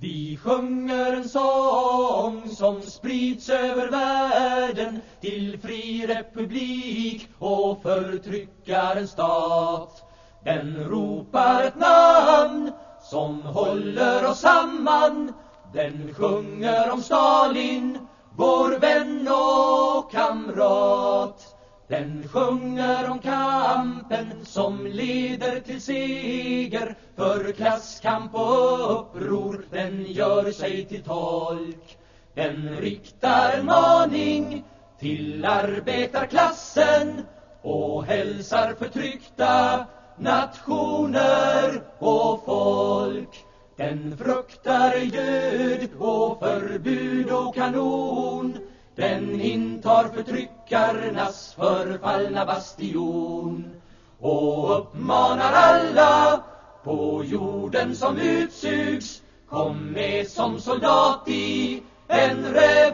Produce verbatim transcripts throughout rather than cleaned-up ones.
Vi sjunger en sång som sprids över världen till fri republik och förtryckarens stat. Den ropar ett namn som håller oss samman. Den sjunger om Stalin, vår vän och kamrat. Den sjunger om kampen som leder till seger. För klasskamp och uppror den gör sig till tolk. Den riktar en maning till arbetarklassen och hälsar förtryckta nationer och folk. Den fruktar död och förbud och kanon. Den intar förtryckarnas förfallna bastion och uppmanar alla på jorden som utsugs: kom med som soldat i en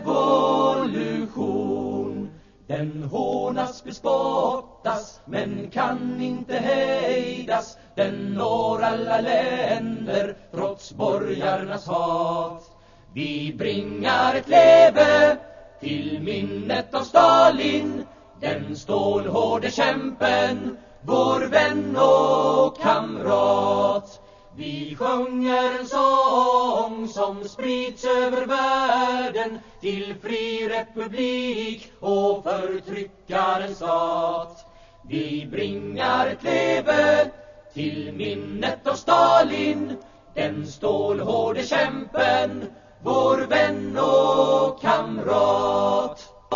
revolution. Den hånas, bespottas, men kan inte hejdas. Den når alla länder trots borgarnas hat. Vi bringar ett leve till minnet av Stalin, den stålhårde kämpen, vår vän och kamrat. Vi sjunger en sång som sprids över världen till fri republik och förtryckarens stat. Vi bringar ett leve till minnet av Stalin, den stålhårde kämpen, vår vän och kamrat.